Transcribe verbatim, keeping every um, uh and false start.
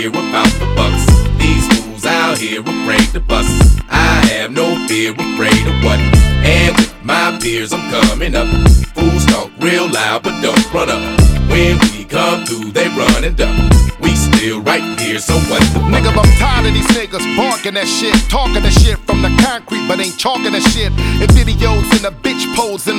hear about the bucks. These fools out here afraid to bust. I have no fear, afraid of what? And with my peers I'm coming up. Fools talk real loud but don't run up. When we come through they run and duck. We still right here, so what the fuck? Nigga, I'm tired of these niggas barking that shit, talking that shit from the concrete but ain't talking that shit. In videos in a bitch posing